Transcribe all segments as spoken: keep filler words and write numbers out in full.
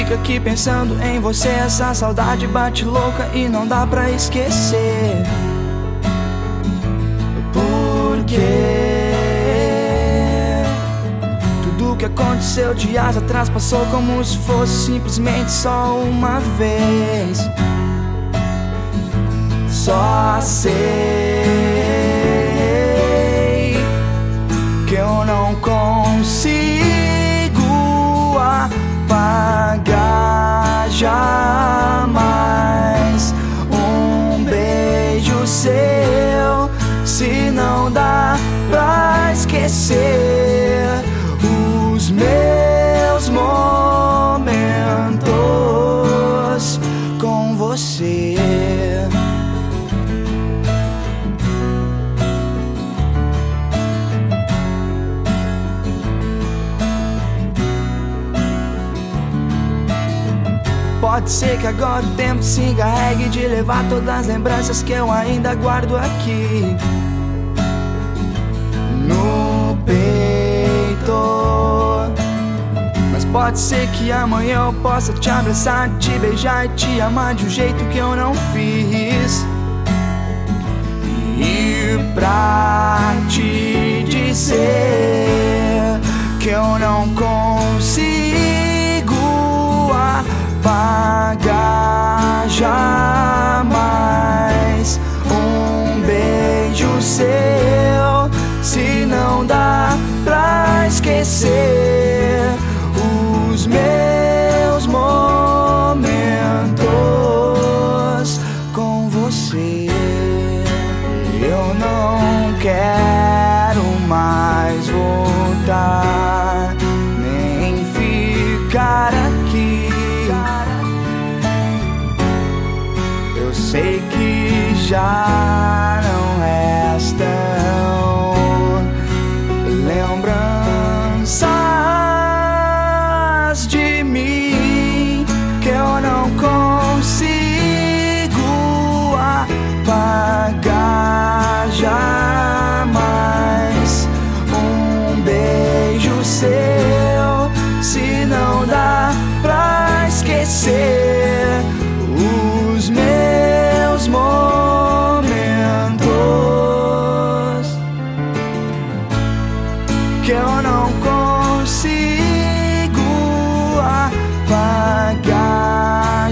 fico aqui pensando em você. Essa saudade bate louca e não dá pra esquecer. Porque tudo que aconteceu dias atrás passou como se fosse simplesmente só uma vez. Só sei que eu não consigo apagar jamais um beijo seu. Se não dá pra esquecer os meus momentos com você. Pode ser que agora o tempo se encarregue de levar todas as lembranças que eu ainda guardo aqui no peito. Mas pode ser que amanhã eu possa te abraçar, te beijar e te amar de um jeito que eu não fiz. E pra te dizer que eu não consigo apagar jamais um beijo seu. Se não dá pra esquecer os meus momentos com você. Eu não quero mais voltar, nem ficar aqui. Eu sei que já não restam lembranças de mim, que eu não consigo apagar jamais um beijo seu. Se não dá pra esquecer os meus momentos, que eu não consigo apagar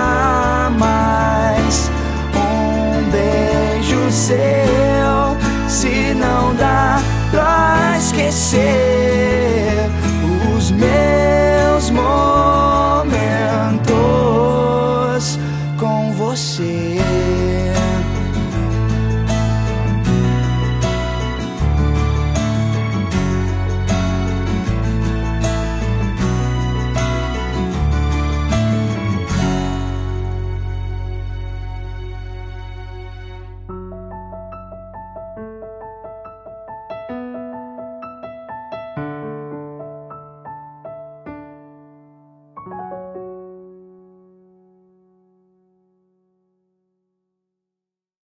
jamais um beijo seu. Se não dá pra esquecer os meus momentos com você.